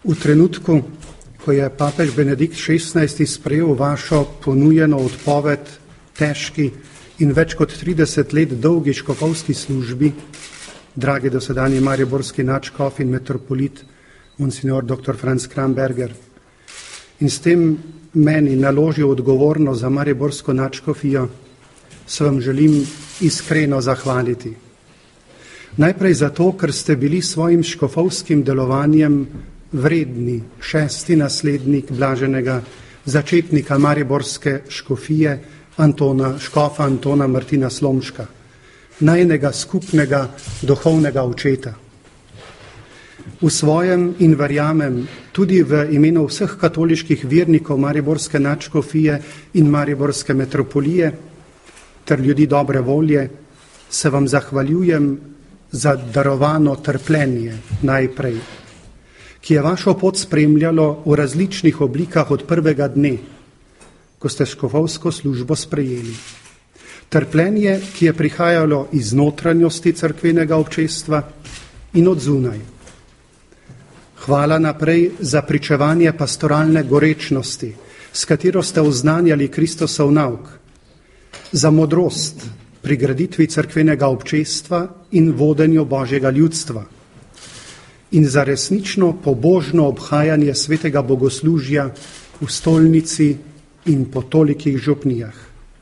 V trenutku, ko je papež Benedikt XVI. Sprejel vašo ponujeno odpoved težki in več kot 30 let dolgi škofovski službi, dragi dosedanji mariborski nadškof in metropolit, monsignor dr. Franc Kramberger, in s tem meni naložil odgovornost za mariborsko nadškofijo, se vam želim iskreno zahvaliti. Najprej zato, ker ste bili svojim škofovskim delovanjem vredni 6. naslednik blaženega začetnika mariborske škofije škofa Antona Martina Slomška, najnega skupnega duhovnega očeta. V svojem in verjamem tudi v imenu vseh katoliških vernikov mariborske nadškofije in mariborske metropolije ter ljudi dobre volje se vam zahvaljujem za darovano trpljenje najprej, ki je vašo pot spremljalo v različnih oblikah od prvega dne, ko ste škofovsko službo sprejeli. Trpljenje, ki je prihajalo iz notranjosti cerkvenega občestva in od zunaj. Hvala naprej za pričevanje pastoralne gorečnosti, s katero ste oznanjali Kristosov nauk, za modrost pri graditvi cerkvenega občestva in vodenju Božjega ljudstva in za resnično pobožno obhajanje svetega bogoslužja v stolnici in po tolikih župnijah.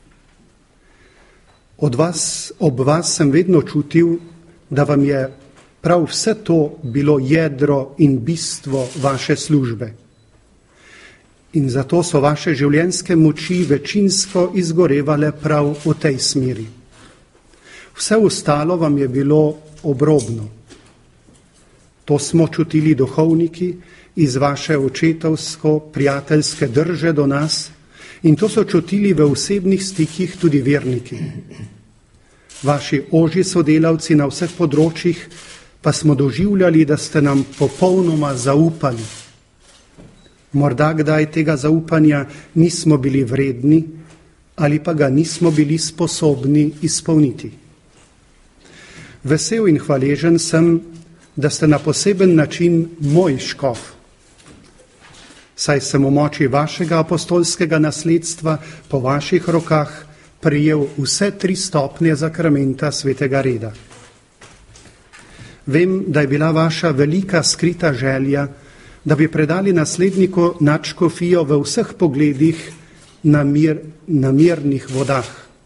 Ob vas sem vedno čutil, da vam je prav vse to bilo jedro in bistvo vaše službe. In zato so vaše življenjske moči večinsko izgorevale prav v tej smeri. Vse ostalo vam je bilo obrobno. To smo čutili duhovniki iz vaše očetovsko-prijateljske drže do nas in to so čutili v osebnih stikih tudi verniki. Vaši ožji sodelavci na vseh področjih pa smo doživljali, da ste nam popolnoma zaupali. Morda kdaj tega zaupanja nismo bili vredni ali pa ga nismo bili sposobni izpolniti. Vesel in hvaležen sem, da ste na poseben način moj škof, saj sem v moči vašega apostolskega nasledstva po vaših rokah prejel vse 3 stopnje zakramenta svetega reda. Vem, da je bila vaša velika skrita želja, da bi predali nasledniku nadškofijo v vseh pogledih na mirnih vodah.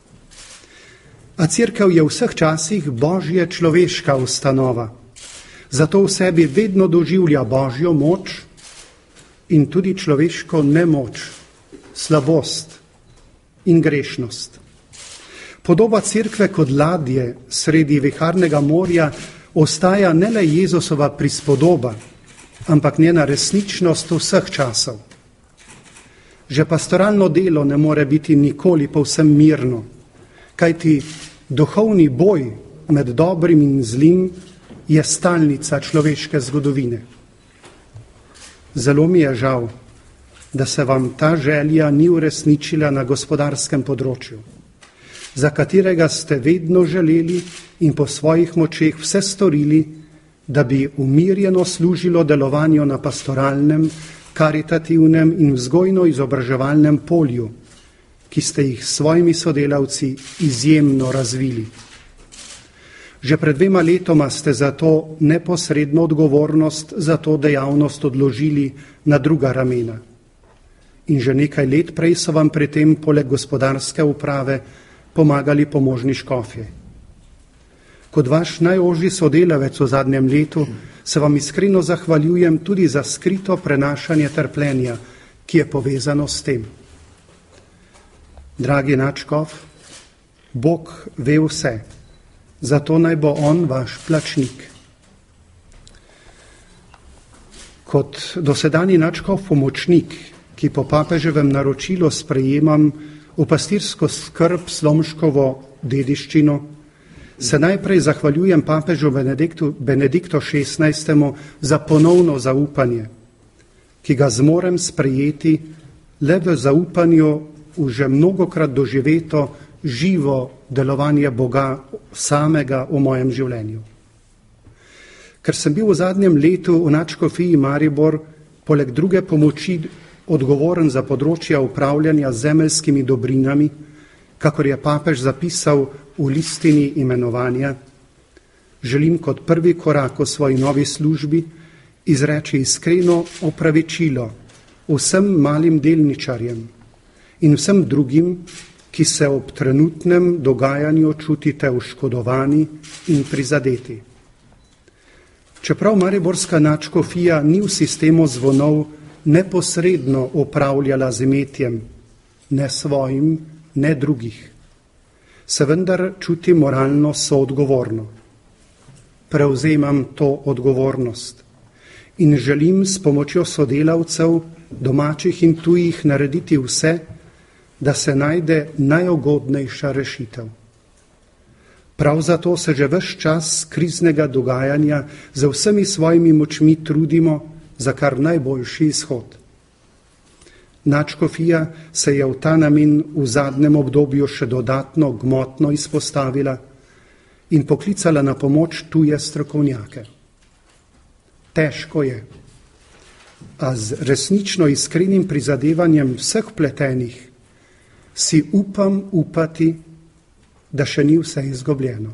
A cerkev je v vseh časih božje človeška ustanova, zato v sebi vedno doživlja božjo moč in tudi človeško nemoč, slabost in grešnost. Podoba cerkve kot ladje sredi viharnega morja ostaja ne le Jezusova prispodoba, ampak njena resničnost vseh časov. Že pastoralno delo ne more biti nikoli povsem mirno, kajti duhovni boj med dobrim in zlim je stalnica človeške zgodovine. Zelo mi je žal, da se vam ta želja ni uresničila na gospodarskem področju, za katerega ste vedno želeli in po svojih močeh vse storili, da bi umirjeno služilo delovanju na pastoralnem, karitativnem in vzgojno-izobraževalnem polju, ki ste jih s svojimi sodelavci izjemno razvili. Že pred 2 letoma ste zato neposredno odgovornost za to dejavnost odložili na druga ramena. In že nekaj let prej so vam pri tem poleg gospodarske uprave pomagali pomožni škofje. Kot vaš najožji sodelavec v zadnjem letu se vam iskreno zahvaljujem tudi za skrito prenašanje trpljenja, ki je povezano s tem. Dragi nadškof, Bog ve vse, zato naj bo on vaš plačnik. Kot dosedanji nadškof pomočnik, ki po papeževem naročilu sprejemam v pastirsko skrb Slomškovo dediščino, se najprej zahvaljujem papežu Benediktu XVI. Za ponovno zaupanje, ki ga zmorem sprejeti le v zaupanju v že mnogokrat doživeto živo delovanje Boga samega v mojem življenju. Ker sem bil v zadnjem letu v nadškofiji Maribor poleg druge pomoči odgovoren za področja upravljanja z zemeljskimi dobrinami, kakor je papež zapisal v listini imenovanja, želim kot prvi korak v svoji novi službi izreči iskreno opravičilo vsem malim delničarjem in vsem drugim, ki se ob trenutnem dogajanju čutite oškodovani in prizadeti. Čeprav mariborska nadškofija ni v sistemu zvonov neposredno upravljala z imetjem, ne svojim, ne drugih, se vendar čuti moralno soodgovorno. Prevzemam to odgovornost in želim s pomočjo sodelavcev, domačih in tujih, narediti vse, da se najde najugodnejša rešitev. Prav zato se že ves čas kriznega dogajanja z vsemi svojimi močmi trudimo za kar najboljši izhod. Nadškofija se je v ta namen v zadnjem obdobju še dodatno gmotno izpostavila in poklicala na pomoč tuje strokovnjake. Težko je, a z resnično iskrenim prizadevanjem vseh vpletenih si upam upati, da še ni vse izgubljeno.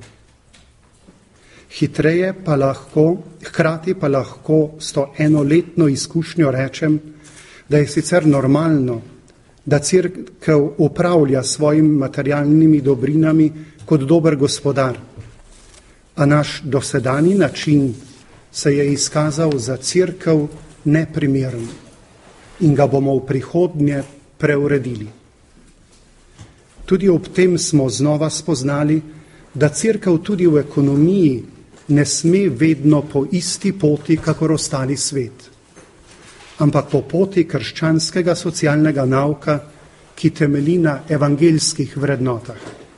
Hkrati pa lahko s to enoletno izkušnjo rečem, da je sicer normalno, da Cerkev upravlja svojimi materialnimi dobrinami kot dober gospodar, a naš dosedanji način se je izkazal za Cerkev neprimeren in ga bomo v prihodnje preuredili. Tudi ob tem smo znova spoznali, da Cerkev tudi v ekonomiji ne sme vedno po isti poti, kakor ostali svet, ampak po poti krščanskega socialnega nauka, ki temelji na evangeljskih vrednotah.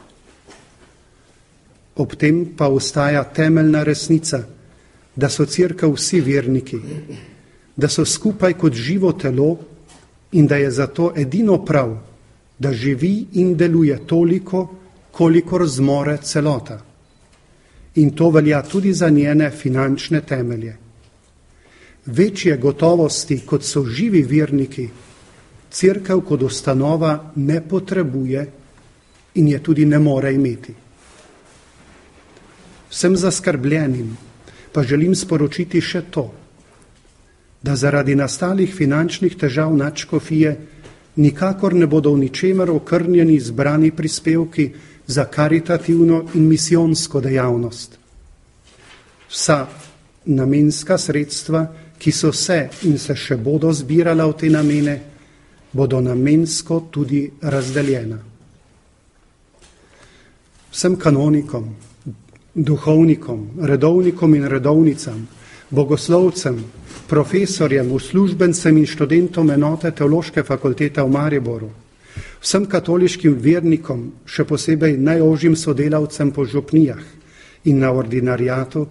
Ob tem pa ostaja temeljna resnica, da so Cerkev vsi verniki, da so skupaj kot živo telo in da je zato edino prav, da živi in deluje toliko, kolikor zmore celota. In to velja tudi za njene finančne temelje. Večje gotovosti, kot so živi verniki, Cerkev kot ustanova ne potrebuje in je tudi ne more imeti. Vsem zaskrbljenim pa želim sporočiti še to, da zaradi nastalih finančnih težav nadškofije nikakor ne bodo v ničemer okrnjeni zbrani prispevki za karitativno in misijonsko dejavnost. Vsa namenska sredstva, ki so se in se še bodo zbirala v te namene, bodo namensko tudi razdeljena. Vsem kanonikom, duhovnikom, redovnikom in redovnicam, bogoslovcem, profesorjem, uslužbencem in študentom enote Teološke fakultete v Mariboru, vsem katoliškim vernikom, še posebej najožjim sodelavcem po župnijah in na ordinariatu,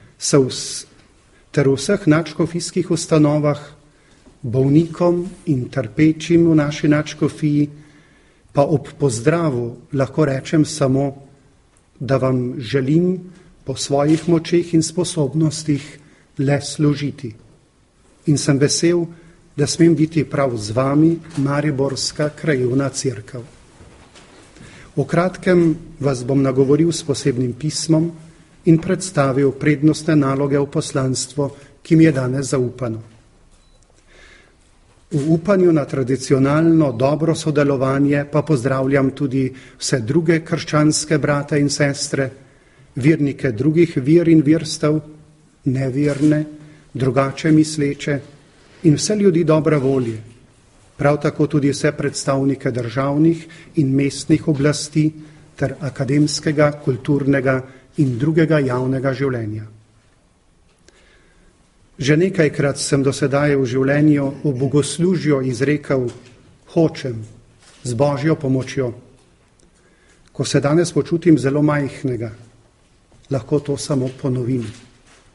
ter vseh nadškofijskih ustanovah, bolnikom in trpečim v naši nadškofiji, pa ob pozdravu lahko rečem samo, da vam želim po svojih močeh in sposobnostih le služiti. In sem vesel, da smem biti prav z vami Mariborska krajevna cerkev. V kratkem vas bom nagovoril s posebnim pismom in predstavil prednostne naloge v poslanstvo, ki mi je danes zaupano. V upanju na tradicionalno dobro sodelovanje pa pozdravljam tudi vse druge krščanske brate in sestre, vernike drugih ver in verstev, neverne, drugače misleče in vse ljudi dobre volje, prav tako tudi vse predstavnike državnih in mestnih oblasti ter akademskega, kulturnega in drugega javnega življenja. Že nekajkrat sem do sedaj v življenju v bogoslužju izrekel hočem z Božjo pomočjo. Ko se danes počutim zelo majhnega, lahko to samo ponovim.